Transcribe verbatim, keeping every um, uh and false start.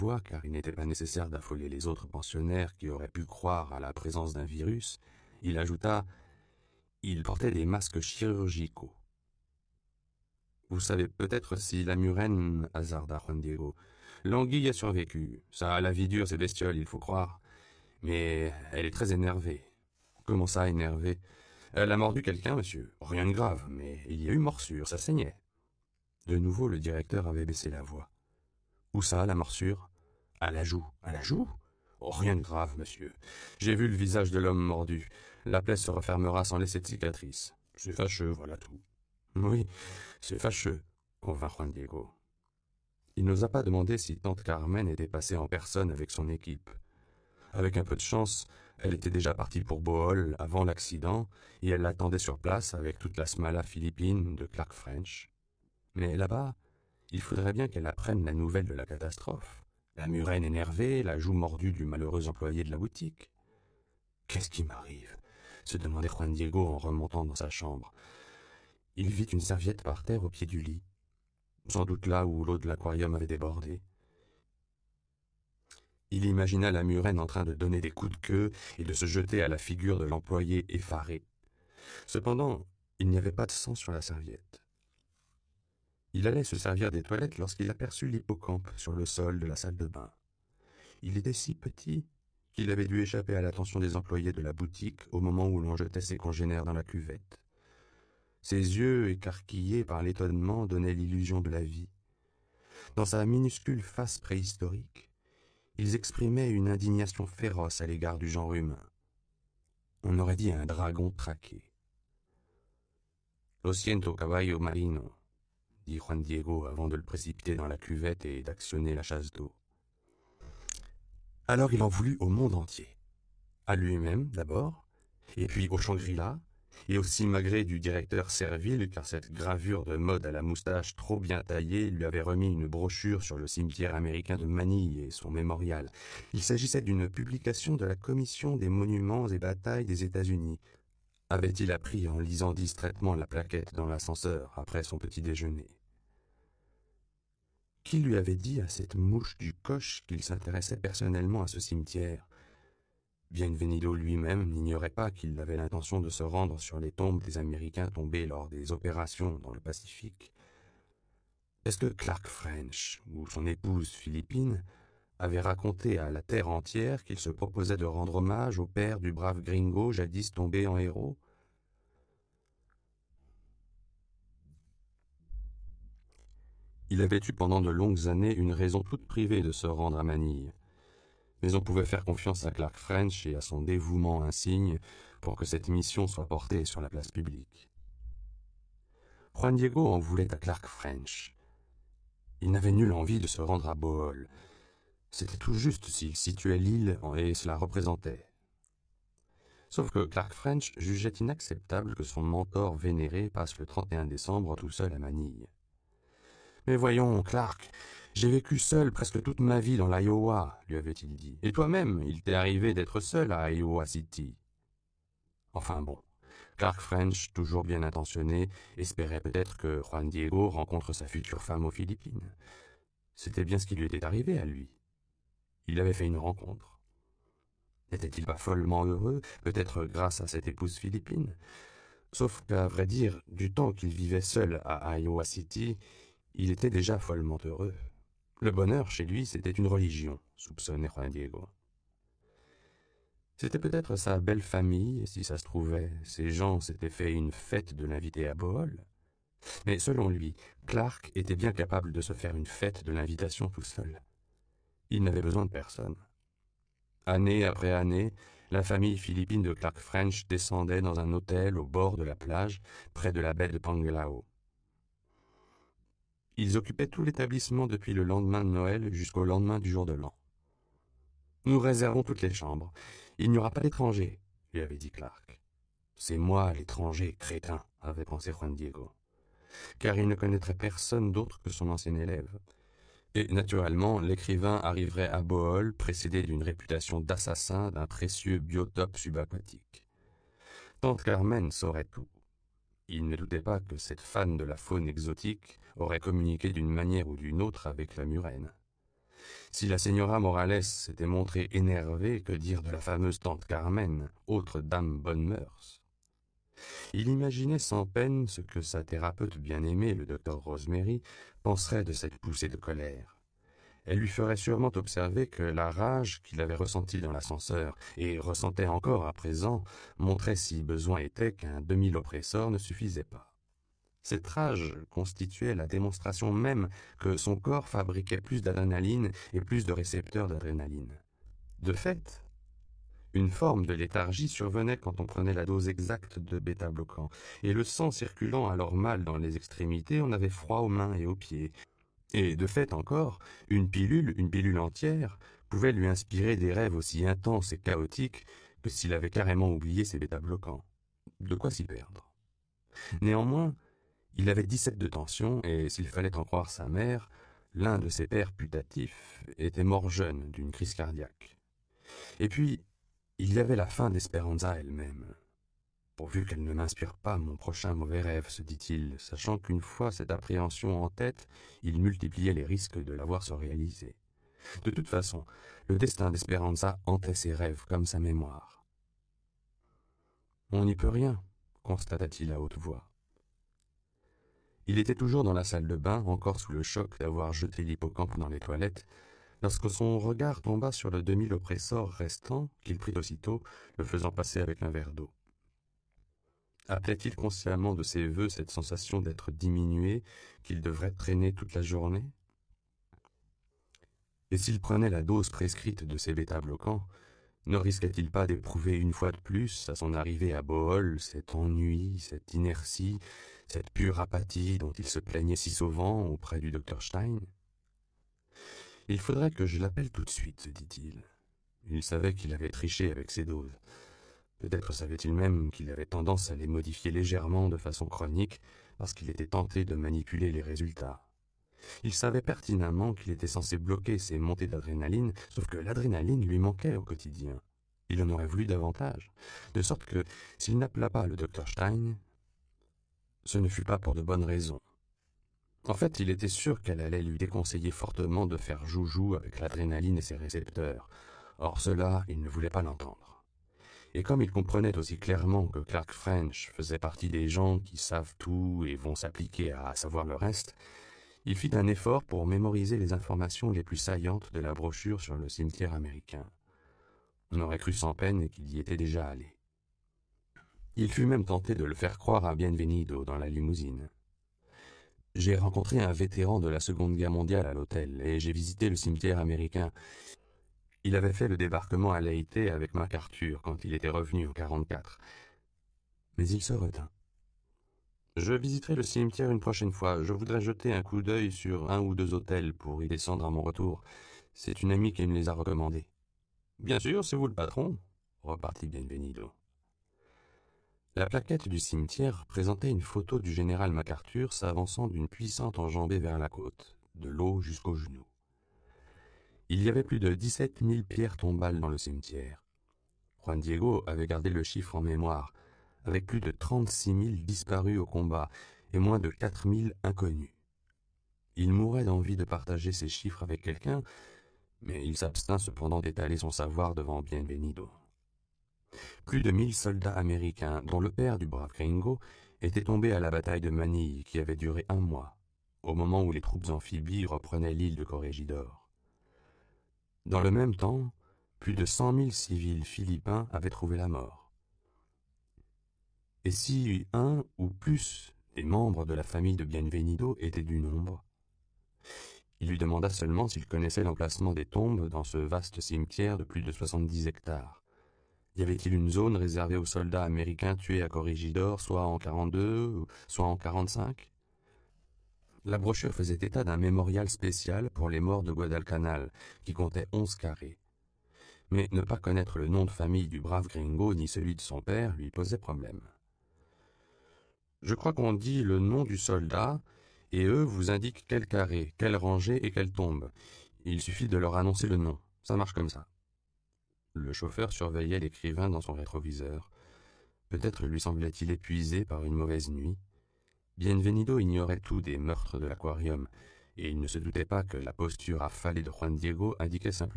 voix, car il n'était pas nécessaire d'affoler les autres pensionnaires qui auraient pu croire à la présence d'un virus, il ajouta « Ils portaient des masques chirurgicaux. » Vous savez peut-être si la murène, hasarda Juan Diego. L'anguille a survécu. Ça a la vie dure, ces bestioles, il faut croire. Mais elle est très énervée. Comment ça, énervée? Elle a mordu quelqu'un, monsieur. Rien de grave, mais il y a eu morsure, ça saignait. De nouveau, le directeur avait baissé la voix. Où ça, la morsure? À la joue. À la joue? Oh, rien de grave, monsieur. J'ai vu le visage de l'homme mordu. La plaie se refermera sans laisser de cicatrice. C'est fâcheux, voilà tout. Oui, c'est fâcheux, convint Juan Diego. Il n'osa pas demander si tante Carmen était passée en personne avec son équipe. Avec un peu de chance, elle était déjà partie pour Bohol avant l'accident et elle l'attendait sur place avec toute la smala philippine de Clark French. Mais là-bas, il faudrait bien qu'elle apprenne la nouvelle de la catastrophe. La murène énervée, la joue mordue du malheureux employé de la boutique. Qu'est-ce qui m'arrive? Se demandait Juan Diego en remontant dans sa chambre. Il vit une serviette par terre au pied du lit, sans doute là où l'eau de l'aquarium avait débordé. Il imagina la murène en train de donner des coups de queue et de se jeter à la figure de l'employé effaré. Cependant, il n'y avait pas de sang sur la serviette. Il allait se servir des toilettes lorsqu'il aperçut l'hippocampe sur le sol de la salle de bain. Il était si petit qu'il avait dû échapper à l'attention des employés de la boutique au moment où l'on jetait ses congénères dans la cuvette. Ses yeux, écarquillés par l'étonnement, donnaient l'illusion de la vie. Dans sa minuscule face préhistorique, ils exprimaient une indignation féroce à l'égard du genre humain. On aurait dit un dragon traqué. « Lo siento, caballo marino », dit Juan Diego avant de le précipiter dans la cuvette et d'actionner la chasse d'eau. Alors il en voulut au monde entier. À lui-même, d'abord, et puis au Shangri-La, et aussi malgré du directeur Serville, car cette gravure de mode à la moustache trop bien taillée lui avait remis une brochure sur le cimetière américain de Manille et son mémorial. Il s'agissait d'une publication de la Commission des monuments et batailles des États-Unis. Avait-il appris en lisant distraitement la plaquette dans l'ascenseur après son petit déjeuner. Qui lui avait dit à cette mouche du coche qu'il s'intéressait personnellement à ce cimetière? Bienvenido lui-même n'ignorait pas qu'il avait l'intention de se rendre sur les tombes des Américains tombés lors des opérations dans le Pacifique. Est-ce que Clark French, ou son épouse philippine, avait raconté à la terre entière qu'il se proposait de rendre hommage au père du brave gringo jadis tombé en héros? Il avait eu pendant de longues années une raison toute privée de se rendre à Manille. Mais on pouvait faire confiance à Clark French et à son dévouement insigne pour que cette mission soit portée sur la place publique. Juan Diego en voulait à Clark French. Il n'avait nulle envie de se rendre à Bohol. C'était tout juste s'il situait l'île et cela représentait. Sauf que Clark French jugeait inacceptable que son mentor vénéré passe le trente et un décembre tout seul à Manille. « Mais voyons, Clark, j'ai vécu seul presque toute ma vie dans l'Iowa, lui avait-il dit. Et toi-même, il t'est arrivé d'être seul à Iowa City. » Enfin bon, Clark French, toujours bien intentionné, espérait peut-être que Juan Diego rencontre sa future femme aux Philippines. C'était bien ce qui lui était arrivé à lui. Il avait fait une rencontre. N'était-il pas follement heureux, peut-être grâce à cette épouse philippine? Sauf qu'à vrai dire, du temps qu'il vivait seul à Iowa City, il était déjà follement heureux. Le bonheur, chez lui, c'était une religion, soupçonnait Juan Diego. C'était peut-être sa belle famille, si ça se trouvait, ces gens s'étaient fait une fête de l'inviter à Bohol. Mais selon lui, Clark était bien capable de se faire une fête de l'invitation tout seul. Il n'avait besoin de personne. Année après année, la famille philippine de Clark French descendait dans un hôtel au bord de la plage, près de la baie de Panglao. Ils occupaient tout l'établissement depuis le lendemain de Noël jusqu'au lendemain du jour de l'an. « Nous réservons toutes les chambres. Il n'y aura pas d'étrangers, » lui avait dit Clark. « C'est moi l'étranger, crétin, » avait pensé Juan Diego, car il ne connaîtrait personne d'autre que son ancien élève. Et naturellement, l'écrivain arriverait à Bohol précédé d'une réputation d'assassin d'un précieux biotope subaquatique. Tante Carmen saurait tout. Il ne doutait pas que cette fan de la faune exotique aurait communiqué d'une manière ou d'une autre avec la murène. Si la señora Morales s'était montrée énervée, que dire de la fameuse tante Carmen, autre dame bonne mœurs? Il imaginait sans peine ce que sa thérapeute bien-aimée, le docteur Rosemary, penserait de cette poussée de colère. Elle lui ferait sûrement observer que la rage qu'il avait ressentie dans l'ascenseur, et ressentait encore à présent, montrait si besoin était qu'un demi-l'oppresseur ne suffisait pas. Cette rage constituait la démonstration même que son corps fabriquait plus d'adrénaline et plus de récepteurs d'adrénaline. De fait, une forme de léthargie survenait quand on prenait la dose exacte de bêta-bloquant, et le sang circulant alors mal dans les extrémités, on avait froid aux mains et aux pieds. Et de fait encore, une pilule, une pilule entière, pouvait lui inspirer des rêves aussi intenses et chaotiques que s'il avait carrément oublié ses bêta-bloquants. De quoi s'y perdre. Néanmoins, il avait dix-sept de tension, et s'il fallait en croire sa mère, l'un de ses pères putatifs était mort jeune d'une crise cardiaque. Et puis, il y avait la fin d'Espéranza elle-même. Pourvu qu'elle ne m'inspire pas mon prochain mauvais rêve, se dit-il, sachant qu'une fois cette appréhension en tête, il multipliait les risques de la voir se réaliser. De toute façon, le destin d'Espéranza hantait ses rêves comme sa mémoire. On n'y peut rien, constata-t-il à haute voix. Il était toujours dans la salle de bain, encore sous le choc d'avoir jeté l'hippocampe dans les toilettes, lorsque son regard tomba sur le demi-l'oppresseur restant, qu'il prit aussitôt, le faisant passer avec un verre d'eau. Appelait-il consciemment de ses voeux cette sensation d'être diminué, qu'il devrait traîner toute la journée? Et s'il prenait la dose prescrite de ses bêta-bloquants, ne risquait-il pas d'éprouver une fois de plus, à son arrivée à Bohol, cet ennui, cette inertie, cette pure apathie dont il se plaignait si souvent auprès du docteur Stein? Il faudrait que je l'appelle tout de suite, se dit-il. Il savait qu'il avait triché avec ses doses. Peut-être savait-il même qu'il avait tendance à les modifier légèrement de façon chronique parce qu'il était tenté de manipuler les résultats. Il savait pertinemment qu'il était censé bloquer ces montées d'adrénaline, sauf que l'adrénaline lui manquait au quotidien. Il en aurait voulu davantage, de sorte que, s'il n'appela pas le docteur Stein, ce ne fut pas pour de bonnes raisons. En fait, il était sûr qu'elle allait lui déconseiller fortement de faire joujou avec l'adrénaline et ses récepteurs. Or cela, il ne voulait pas l'entendre. Et comme il comprenait aussi clairement que Clark French faisait partie des gens qui savent tout et vont s'appliquer à savoir le reste, il fit un effort pour mémoriser les informations les plus saillantes de la brochure sur le cimetière américain. On aurait cru sans peine qu'il y était déjà allé. Il fut même tenté de le faire croire à Bienvenido dans la limousine. J'ai rencontré un vétéran de la Seconde Guerre mondiale à l'hôtel et j'ai visité le cimetière américain. Il avait fait le débarquement à Leyte avec MacArthur quand il était revenu en quarante-quatre. Mais il se retint. Je visiterai le cimetière une prochaine fois. Je voudrais jeter un coup d'œil sur un ou deux hôtels pour y descendre à mon retour. C'est une amie qui me les a recommandés. Bien sûr, c'est vous le patron, repartit Bienvenido. La plaquette du cimetière présentait une photo du général MacArthur s'avançant d'une puissante enjambée vers la côte, de l'eau jusqu'aux genoux. Il y avait plus de dix-sept mille pierres tombales dans le cimetière. Juan Diego avait gardé le chiffre en mémoire, avec plus de trente-six mille disparus au combat et moins de quatre mille inconnus. Il mourait d'envie de partager ces chiffres avec quelqu'un, mais il s'abstint cependant d'étaler son savoir devant Bienvenido. Plus de mille soldats américains, dont le père du brave Gringo, étaient tombés à la bataille de Manille qui avait duré un mois, au moment où les troupes amphibies reprenaient l'île de Corregidor. Dans le même temps, plus de cent mille civils philippins avaient trouvé la mort. Et si un ou plus des membres de la famille de Bienvenido étaient du nombre? Il lui demanda seulement s'il connaissait l'emplacement des tombes dans ce vaste cimetière de plus de soixante-dix hectares. Y avait-il une zone réservée aux soldats américains tués à Corregidor, soit en quarante-deux, soit en quarante-cinq? La brochure faisait état d'un mémorial spécial pour les morts de Guadalcanal, qui comptait onze carrés. Mais ne pas connaître le nom de famille du brave Gringo ni celui de son père lui posait problème. Je crois qu'on dit le nom du soldat, et eux vous indiquent quel carré, quelle rangée et quelle tombe. Il suffit de leur annoncer le nom, ça marche comme ça. Le chauffeur surveillait l'écrivain dans son rétroviseur. Peut-être lui semblait-il épuisé par une mauvaise nuit. Bienvenido ignorait tout des meurtres de l'aquarium, et il ne se doutait pas que la posture affalée de Juan Diego indiquait simplement